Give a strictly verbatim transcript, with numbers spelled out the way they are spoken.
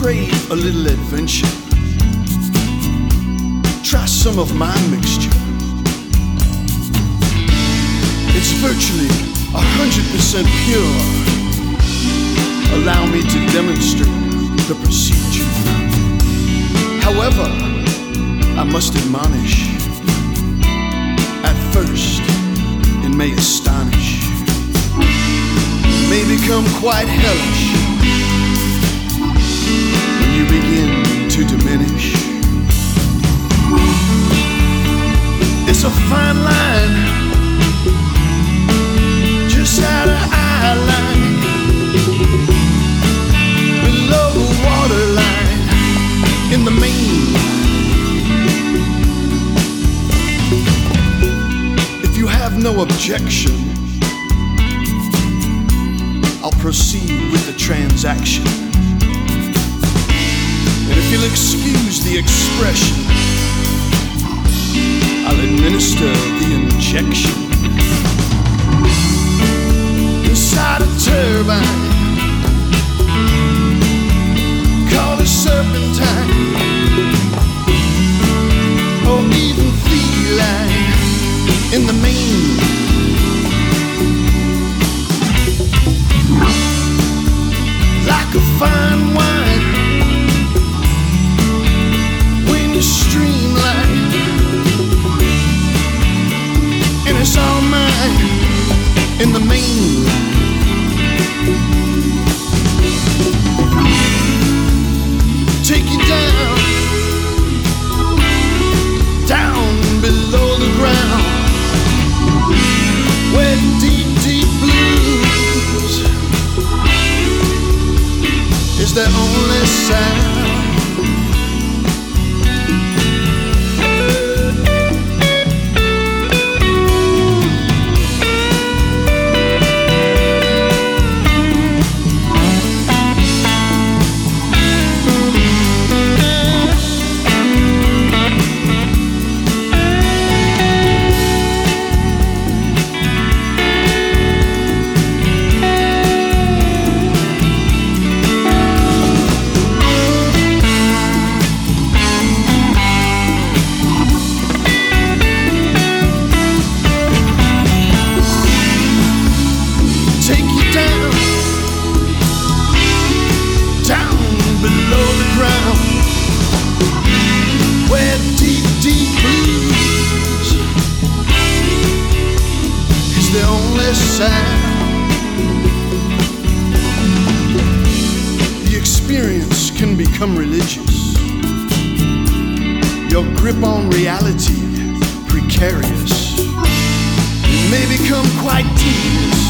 crave a little adventure, try some of my mixture. It's virtually a hundred percent pure. Allow me to demonstrate the procedure. However, I must admonish, at first it may astonish, may become quite hellish when you begin to diminish. It's a fine line, just out of eye line, below the waterline, in the main. If you have no objection, I'll proceed with the transaction. And if you'll excuse the expression, I'll administer the injection. Inside a turbine, call it serpentine, or even feline in the main. Like a fine wine, when you streamline, and it's all mine in the main. Take you down, down below the ground, where deep, deep blues is the only sound. The experience can become religious, your grip on reality precarious, it may become quite tedious.